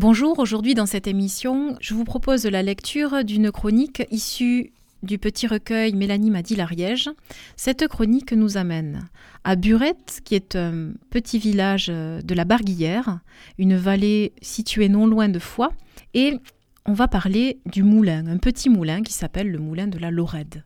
Bonjour, aujourd'hui dans cette émission, je vous propose la lecture d'une chronique issue du petit recueil Mélanie m'a dit l'Ariège. Cette chronique nous amène à Burette, qui est un petit village de la Barguillère, une vallée située non loin de Foix, et on va parler du moulin, un petit moulin qui s'appelle le moulin de la Lorède.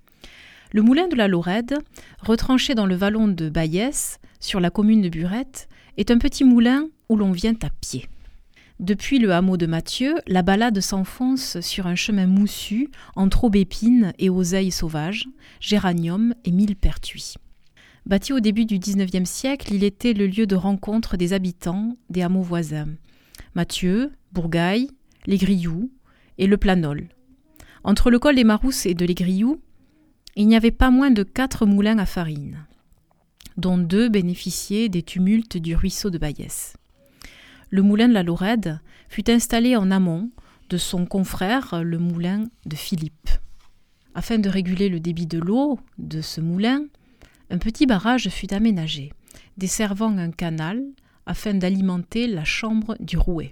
Le moulin de la Lorède, retranché dans le vallon de Baïès, sur la commune de Burette, est un petit moulin où l'on vient à pied. Depuis le hameau de Mathieu, la balade s'enfonce sur un chemin moussu entre aubépines et oseilles sauvages, géraniums et millepertuis. Bâti au début du XIXe siècle, il était le lieu de rencontre des habitants des hameaux voisins. Mathieu, Bourgaille, Les Grioux et le Planol. Entre le col des Marousses et de Les Grioux, il n'y avait pas moins de 4 moulins à farine, dont 2 bénéficiaient des tumultes du ruisseau de Baïès. Le moulin de la Lorède fut installé en amont de son confrère, le moulin de Philippe. Afin de réguler le débit de l'eau de ce moulin, un petit barrage fut aménagé, desservant un canal afin d'alimenter la chambre du rouet.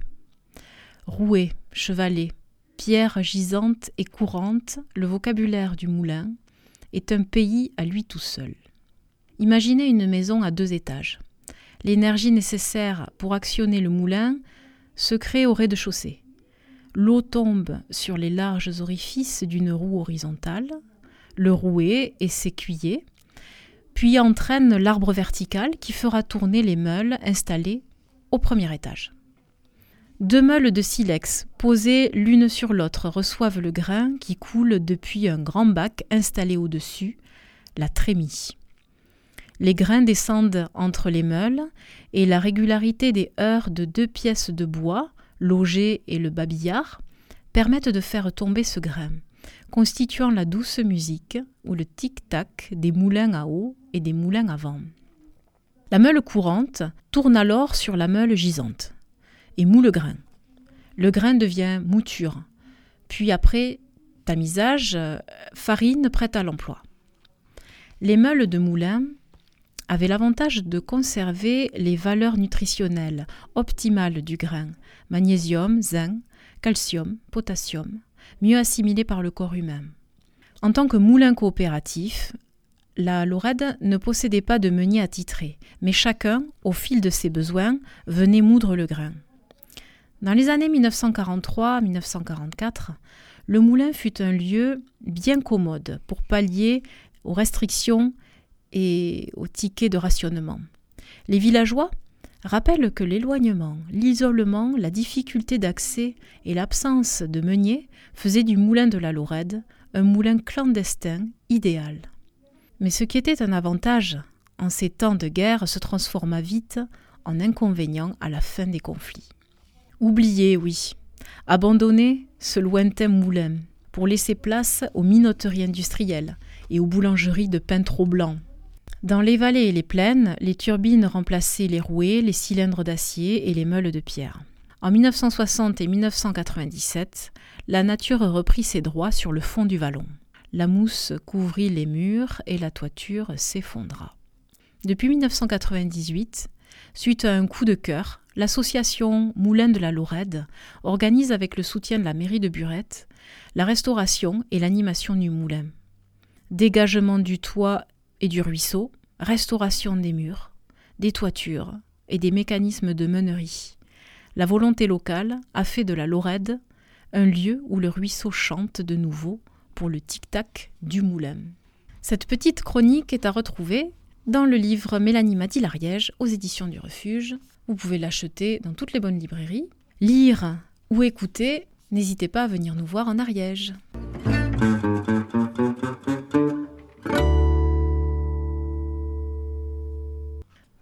Rouet, chevalet, pierre gisante et courante, le vocabulaire du moulin est un pays à lui tout seul. Imaginez une maison à 2 étages. L'énergie nécessaire pour actionner le moulin se crée au rez-de-chaussée. L'eau tombe sur les larges orifices d'une roue horizontale, le rouet et ses cuillers, puis entraîne l'arbre vertical qui fera tourner les meules installées au premier étage. 2 meules de silex posées l'une sur l'autre reçoivent le grain qui coule depuis un grand bac installé au-dessus, la trémie. Les grains descendent entre les meules et la régularité des heurts de 2 pièces de bois, l'auger et le babillard, permettent de faire tomber ce grain, constituant la douce musique ou le tic-tac des moulins à eau et des moulins à vent. La meule courante tourne alors sur la meule gisante et moule le grain. Le grain devient mouture, puis après tamisage, farine prête à l'emploi. Les meules de moulin avait l'avantage de conserver les valeurs nutritionnelles optimales du grain, magnésium, zinc, calcium, potassium, mieux assimilés par le corps humain. En tant que moulin coopératif, la Lorède ne possédait pas de meunier attitré, mais chacun, au fil de ses besoins, venait moudre le grain. Dans les années 1943-1944, le moulin fut un lieu bien commode pour pallier aux restrictions et aux tickets de rationnement. Les villageois rappellent que l'éloignement, l'isolement, la difficulté d'accès et l'absence de meunier faisaient du moulin de la Lorède un moulin clandestin idéal. Mais ce qui était un avantage en ces temps de guerre se transforma vite en inconvénient à la fin des conflits. Oublier, oui, abandonner ce lointain moulin pour laisser place aux minoteries industrielles et aux boulangeries de pain trop blanc. Dans les vallées et les plaines, les turbines remplaçaient les rouets, les cylindres d'acier et les meules de pierre. En 1960 et 1997, la nature reprit ses droits sur le fond du vallon. La mousse couvrit les murs et la toiture s'effondra. Depuis 1998, suite à un coup de cœur, l'association Moulin de la Lorède organise avec le soutien de la mairie de Burette la restauration et l'animation du moulin. Dégagement du toit et du ruisseau, restauration des murs, des toitures et des mécanismes de meunerie. La volonté locale a fait de la Lorède un lieu où le ruisseau chante de nouveau pour le tic-tac du moulin. Cette petite chronique est à retrouver dans le livre Mélanie m'a dit l'Ariège aux éditions du Refuge. Vous pouvez l'acheter dans toutes les bonnes librairies. Lire ou écouter, n'hésitez pas à venir nous voir en Ariège.